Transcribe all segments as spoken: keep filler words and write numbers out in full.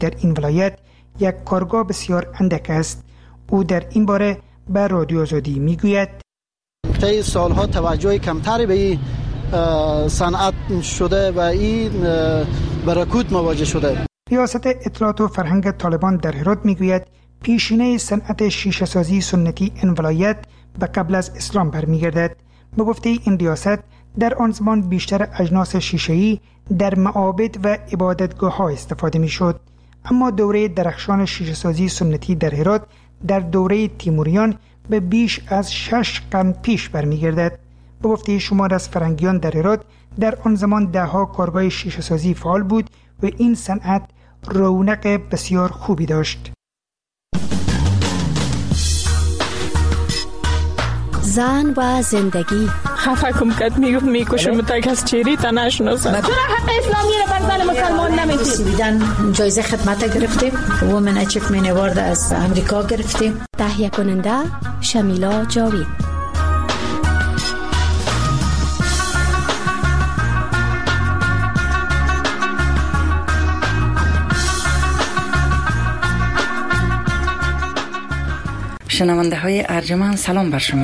در این ولایت یک کارگاه بسیار اندک است. او در این باره به رادیو آزادی میگوید طی سالها توجه کمتری به این صنعت شده و این برکوت مواجه شده. ریاست اطلاعات و فرهنگ طالبان در هرات میگوید پیشینه صنعت شیشه سازی سنتی این ولایت به قبل از اسلام برمیگردد. به گفته این ریاست در آن زمان بیشتر اجناس شیشه‌ای در معابد و عبادتگاه ها استفاده می شد. اما دوره درخشان شیشه سازی سنتی در هرات در دوره تیموریان به بیش از شش قرن پیش برمیگردد. به گفته شمار از فرنگیان در هرات در آن زمان ده ها کارگاه شیشه سازی فعال بود و این صنعت رونق بسیار خوبی داشت. زن و زندگی خفه کم کد میگفت میکشم تا از چیری تا نشناسم. چرا حق اسلامی رو بر زن مسلمان نمیدید؟ بیدن جایزه خدمت گرفتیم، وومن اچیومنت اوارد از امریکا گرفتیم. تهیه کننده شمیلا جاوید. شنونده های ارجمند سلام بر شما.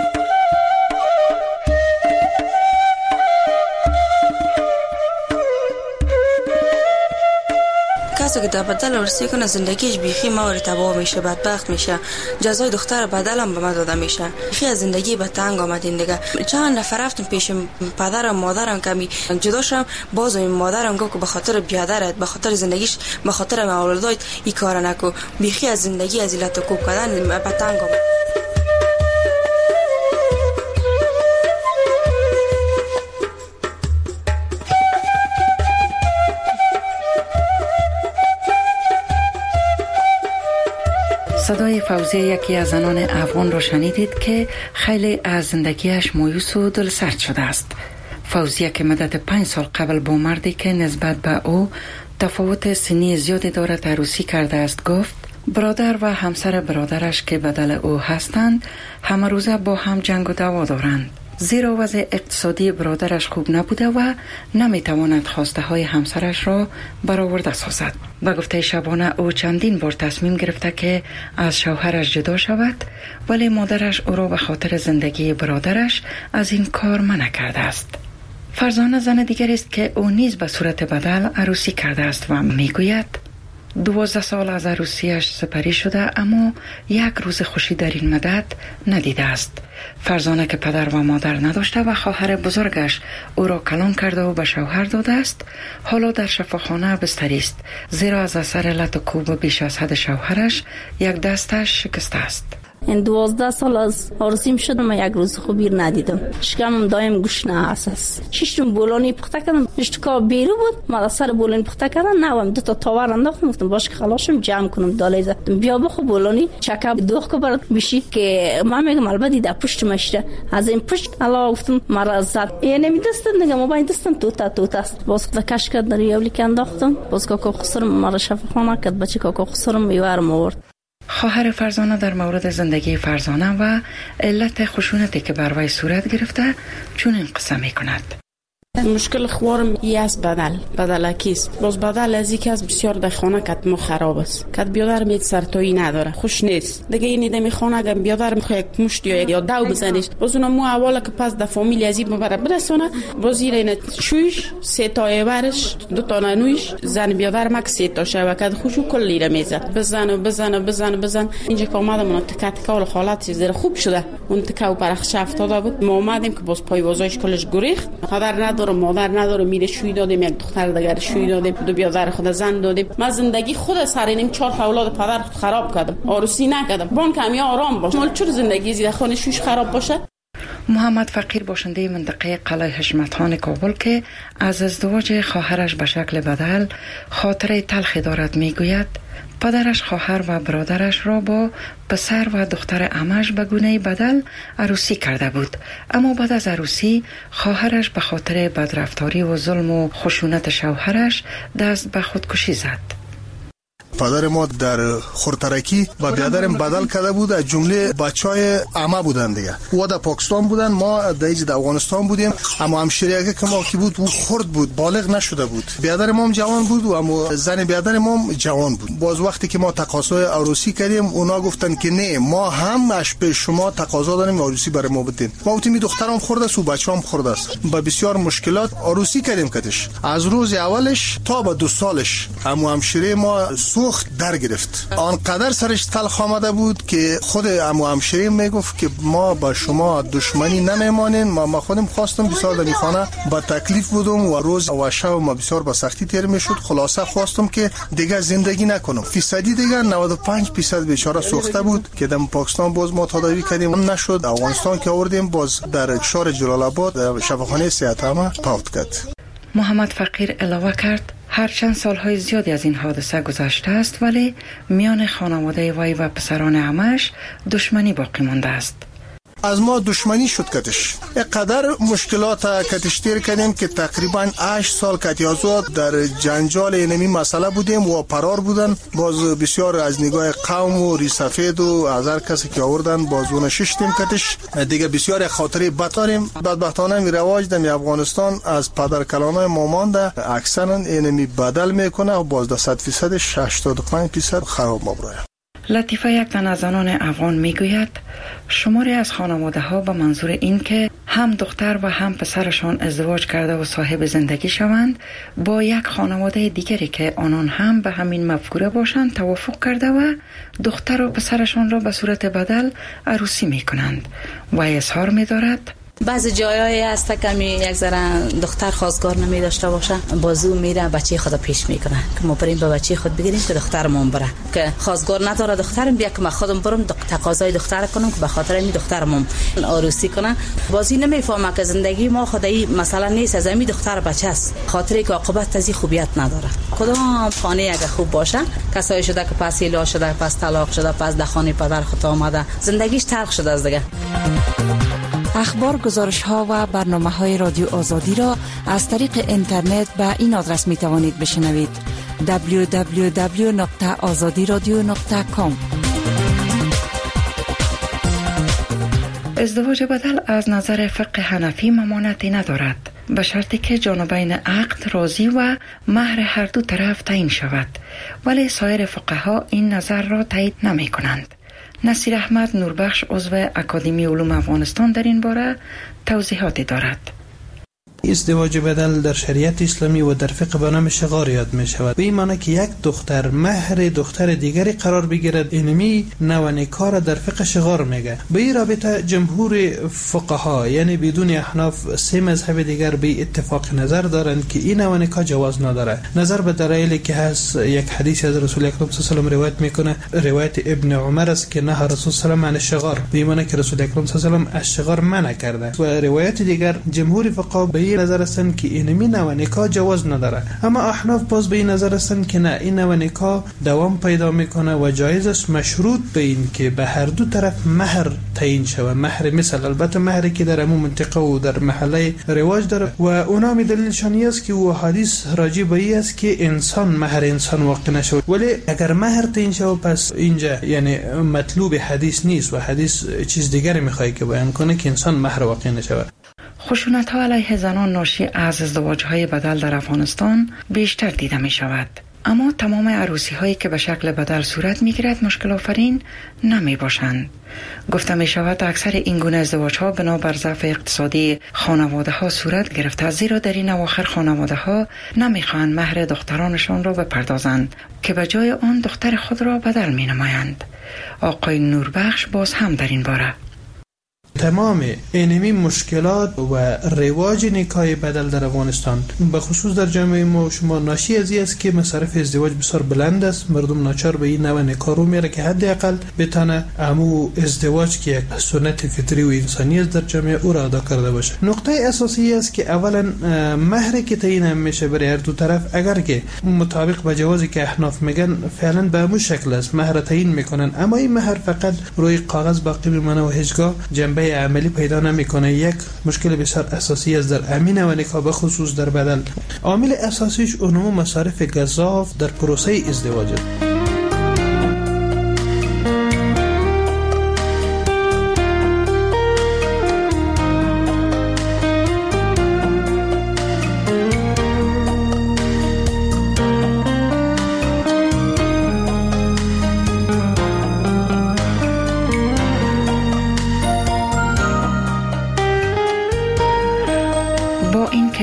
کسی که در بدل ورسی کنه زندگیش بیخی ماوری تباه میشه، بدبخت میشه، جزای دختر بدل هم به ما داده میشه. بیخی از زندگی به تنگ آمدین دیگه. چند نفر رفتم پیش پدرم مادرم کمی جدا شدم، باز این مادرم گفت که به خاطر بیادرت، به خاطر زندگیش، به خاطر اولادات این کار نکو. بیخی از زندگی از ایلت کوب کردن به تنگ آمد. صدای فوزیه یکی از زنان افغان را شنیدید که خیلی از زندگیش مایوس و دلسرد شده است. فوزیه که مدت پنج سال قبل با مردی که نسبت به او تفاوت سنی زیادی دارد عروسی کرده است گفت برادر و همسر برادرش که بدل او هستند همه روزه با هم جنگ و دعوا دارند، زیرا وضع اقتصادی برادرش خوب نبوده و نمیتواند خواسته های همسرش را برآورده سازد. با گفته شبانه او چندین بار تصمیم گرفته که از شوهرش جدا شود، ولی مادرش او را به خاطر زندگی برادرش از این کار منع کرده است. فرزانه زن دیگری است که او نیز به صورت بدل عروسی کرده است و میگوید دوازده سال از عروسیش سپری شده اما یک روز خوشی در این مدت ندیده است. فرزانه که پدر و مادر نداشته و خواهر بزرگش او را کلان کرده و به شوهر داده است، حالا در شفاخانه بستری است، زیرا از اثر لت و کوب بیش از حد شوهرش یک دستش شکسته است. این دوازده سال از عروسیم شدم و یک روز خوبی ندیدم. شکمم دایم گشنه است. ششم بولانی پخته کردم، اشتکا بیرو بود، ما سر بولانی پخته کردم، نوام دو تا تاور انداختم، گفتم باش که خلاصم جمع کنم داله زدم. بیا بخو بولانی چکه دوخ کو برات بشی که ما میگم البته در پشت مشته از این پشت الله گفتم مرا زد. یعنی میدستم دیگه ما با این دستم تو تا تو است. باز خدا کش کرد در یولی که انداختم. باز کاکا خسرم مرا شفاخانه کرد، بچه کاکا خسرم میوارم آورد. خواهر فرزانه در مورد زندگی فرزانه و علت خشونتی که بر وی صورت گرفته چون این قصه می کند. مشکل خوارم ای از بدل بدل کیست. باز بدل از یکی از بسیار در خانه کت ما خراب است. کت بیادر میت سرتایی نداره، خوش نیست دیگه. اینی دمی خانه اگر بیادر میخواد یک مشت یا یا دو بزنیش، باز اون مو اولا که پس در فامیل ازی مبره برسونه، باز این شویش سه تا ایورش دو تا نویش زن بیادر مک سه تا شو کت خوشو کلی را میزد، بزن و بزن و بزن و بزن. اینجا که اومدم اون تکت کول حالت زیر خوب شده، اون تکاو پرخش افتاده بود. ما اومدیم که باز پای وازایش کلش گریخت، پدر نداره مادر نداره، میره شوی دادیم، یک دختر دیگر شوی دادیم، دو بیادر خود زن دادیم. من زندگی خود سرینم چهار اولاد پدر خراب کردم، عروسی نکردم. بان کمی آرام باش، مال چور زندگی زیر خانه شوش خراب باشه. محمد فقیر باشنده منطقه قلعه حشمتخان کابل که از ازدواج خواهرش به شکل بدل خاطره تلخی دارد میگوید پدرش خواهر و برادرش را با پسر و دختر عمش به گونه بدل عروسی کرده بود، اما بعد از عروسی خواهرش به خاطر بدرفتاری و ظلم و خشونت شوهرش دست به خودکشی زد. پدر ما در خورترکی و بیادرم بدل کرده بود، از جمله بچهای عمه بودن دیگه. او در پاکستان بودن، ما در افغانستان بودیم. اما همشریه که ما کی بود او خرد بود، بالغ نشده بود. بیادر ما هم جوان بود و اما زن بیادر ما هم جوان بود. باز وقتی که ما تقاضای عروسی کردیم اونا گفتن که نه، ما هم اش به شما تقاضا داریم عروسی برای ما بدین. ما گفتیم دخترم خورده است و بچه‌ام خورده است. با بسیار مشکلات عروسی کردیم کدش. از روز اولش تا به دو سالش اما همشیره ما سوخت در گرفت. آنقدر سرش تلخ آمده بود که خود اما همشیره میگفت که ما با شما دشمنی نمیمانیم. ما ما خودم خواستم بسیار در خانه با تکلیف بودم و روز و شب ما بسیار با سختی تیر میشد. خلاصه خواستم که دیگه زندگی نکنم. فیصدی دیگه نود و پنج درصد بیچاره سوخته بود که در پاکستان باز ما تداوی کردیم نشد. افغانستان که آوردیم باز در شهر جلال آباد شفاخانه صحت عامه پاوت کرد. محمد فقیر علاوه کرد هر چند سالهای زیادی از این حادثه گذشته است ولی میان خانواده وی و پسران عمش دشمنی باقی مانده است. از ما دشمنی شد کتش. اینقدر مشکلات کتش تیر کردیم که تقریبا هشت سال کتیازات در جنجال اینمی مسئله بودیم و پرار بودن. باز بسیار از نگاه قوم و ریسفید و از هر کسی که آوردن باز اون ششتیم کتش. دیگه بسیار خاطره بد داریم. بدبختانه می رواج دمی افغانستان از پدر کلانای ما مانده اکثرا اینمی بدل میکنه و باز در صد فیصدش هشتاد و پنج درصد خراب مبراه. لطیفه یک تن از زنان افغان میگوید شماری از خانواده ها به منظور این که هم دختر و هم پسرشان ازدواج کرده و صاحب زندگی شوند با یک خانواده دیگری که آنان هم به همین مفکوره باشند توافق کرده و دختر و پسرشان را به صورت بدل عروسی میکنند و اظهار می‌دارد بعضی جایایی هست که یک ذره دختر خواستگار نمی داشته باشه بازو میره بچه خود پیش میکنه که ما بریم به بچه خود بگیریم که دخترمون بره، که خواستگار نداره دخترم بیا که ما خودم برم تقاضای دختر کنم که به خاطر این دخترمون عروسی کنه. بازی نمیفهمه که زندگی ما خدایی مثلا نیست، از این دختر بچه است، خاطری که عاقبت از خوبیت نداره. کدام خانه اگه خوب باشه کسایی شده که پس ایلا شده، پس طلاق شده، پس در خانه پدر خود آمده، زندگیش تلخ شده از دیگه. اخبار، گزارش ها و برنامه های رادیو آزادی را از طریق اینترنت به این آدرس می توانید بشنوید: دبلیو دبلیو دبلیو دات آزادی رادیو دات کام. ازدواج بدل از نظر فقه حنفی ممانعتی ندارد به شرطی که جانبین عقد راضی و مهر هر دو طرف تعیین شود، ولی سایر فقها این نظر را تایید نمی کنند. نصیر احمد نوربخش عضو اکادمی علوم افغانستان در این باره توضیحاتی دارد. ازدواج بدل در شریعت اسلامی و در فقه به نام شغار یاد می شود. به این معنی که یک دختر مهر دختر دیگری قرار بگیرد، اینمی نوع نکاح را در فقه شغار میگه. به این رابطه جمهور فقها یعنی بدون احناف سه مذهب دیگر به اتفاق نظر دارند که این نوع نکاح جواز نداره. نظر به دلایلی که هست، یک حدیث از رسول اکرم صلی الله علیه و آله روایت میکنه، روایت ابن عمر است که نه رسول صلی الله علیه و آله عن شغار، به این معنی که رسول اکرم صلی الله علیه و آله از شغار منع کرده. و روایت دیگر جمهور فقها به نظر هستند که اینمی نوع نکاح جواز نداره، اما احناف باز به این نظر هستند که نه، این نوع نکاح دوام پیدا میکنه و جایز است، مشروط به این که به هر دو طرف مهر تعیین شود. مهر مثل البته مهری که در همون منطقه و در محله رواج داره و اونا می دلیلشان است که او حدیث راجع به این است که انسان مهر انسان واقع نشود. ولی اگر مهر تعیین شود پس اینجا یعنی مطلوب حدیث نیست و حدیث چیز دیگری میخواد که بیان کنه که انسان مهر واقع نشود. خشونت ها علیه زنان ناشی از ازدواج های بدل در افغانستان بیشتر دیده می شود، اما تمام عروسی هایی که به شکل بدل صورت می گیرد مشکل آفرین نمی باشند. گفته می شود اکثر این گونه ازدواج ها بنابر ضعف اقتصادی خانواده ها صورت گرفته، زیرا در این اواخر خانواده ها نمی خواهند مهر دخترانشان را بپردازند که به جای آن دختر خود را بدل می نمایند. آقای نوربخش باز هم در این باره تمام اینمی مشکلات و رواج نکاح بدل در افغانستان به خصوص در جامعه ما شما ناشی از این است که مصارف ازدواج بسیار بلند است. مردم ناچار به این نوع نکاح رو میره که حداقل بتونه امو ازدواج که یک سنت فطری و انسانی است در جامعه او را ادا کرده باشه. نقطه اساسی است که اولا مهری که تعیین میشه برای هر دو طرف اگر که مطابق با جوازی که احناف میگن فعلا به همون شکل است، مهر تعیین میکنن، اما این مهر فقط روی کاغذ باقی میمونه و هیچگاه جنبه عملی پیدا نمیکنه. یک مشکل بسیار اساسی است در امین و نکاح به خصوص در بدل. عامل اساسیش اونمو مصارف گزاف در پروسه ازدواج است.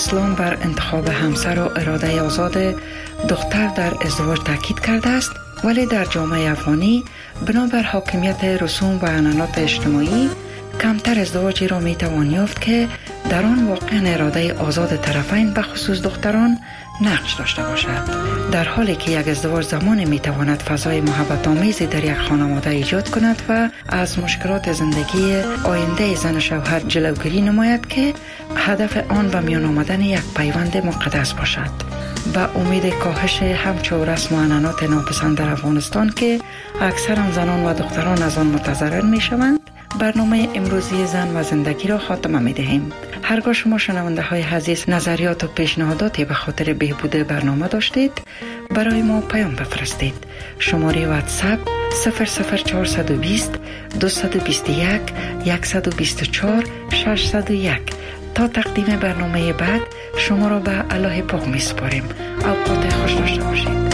اسلام بر انتخاب همسر و اراده آزاد دختر در ازدواج تاکید کرده است، ولی در جامعه افغانی بنابر حاکمیت رسوم و عنعنات اجتماعی کمتر ازدواجی را می توان یافت که در آن واقعا اراده آزاد طرفین به خصوص دختران نقش داشته باشد. در حالی که یک ازدواج زمانی می تواند فضای محبت آمیزی در یک خانواده ایجاد کند و از مشکلات زندگی آینده زن و شوهر جلوگیری نماید که هدف آن به میان آمدن یک پیوند مقدس باشد. با امید کاهش همچو رسم و عنعنات ناپسند در افغانستان که اکثر زنان و دختران از آن متضرر می شوند، برنامه امروزی زن و زندگی را خاتمه می دهیم. هرگاه شما شنونده های عزیز نظریات و پیشنهاداتی به خاطر بهبود برنامه داشتید، برای ما پیام بفرستید. شماره واتساپ صفر صفر چهارصد و بیست دویست و بیست و یک صد و بیست و چهار ششصد و یک. تا تقدیم برنامه بعد شما را به الله پاک می سپاریم. اوقات خوش داشته باشید.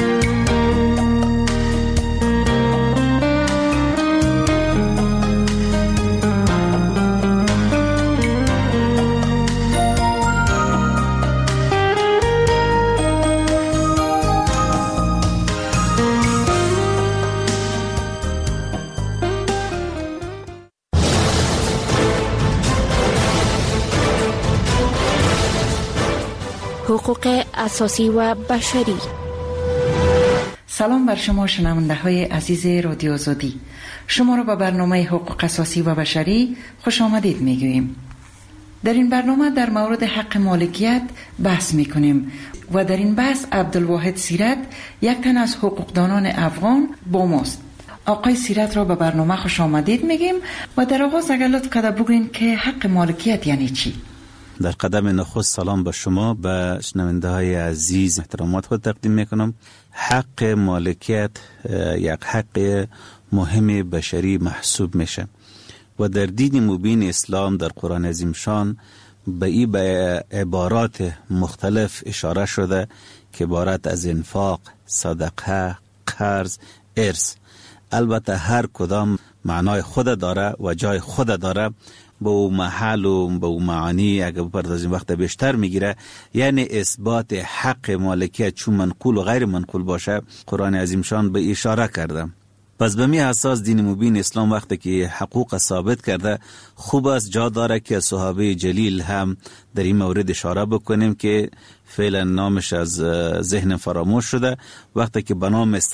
حقوق اساسی و بشری. سلام بر شما شنونده های عزیز رادیو آزادی. شما را به برنامه حقوق اساسی و بشری خوش آمدید می گوییم. در این برنامه در مورد حق مالکیت بحث می کنیم و در این بحث عبدالواحد سیرت، یک تن از حقوقدانان افغان، با ماست. آقای سیرت را به برنامه خوش آمدید میگیم و در آغاز اگر لطف کرده بگوین که حق مالکیت یعنی چی؟ در قدم نخست سلام به شما، به شنونده های عزیز احترامات خود تقدیم میکنم. حق مالکیت یک حق مهم بشری محسوب میشه و در دین مبین اسلام در قرآن عظیم شان به این به عبارات مختلف اشاره شده که عبارت از انفاق، صدقه، قرض، ارث. البته هر کدام معنای خود داره و جای خود داره، با او محل و با او معانی اگر بپردازیم وقت بیشتر میگیره. یعنی اثبات حق مالکیت چون منقول و غیر منقول باشه قرآن عظیم شان به اشاره کرده. پس به می اساس دین مبین اسلام وقتی که حقوق ثابت کرده، خوب است جا داره که صحابه جلیل هم در این مورد اشاره بکنیم که فعلا نامش از ذهن فراموش شده. وقتی که به نام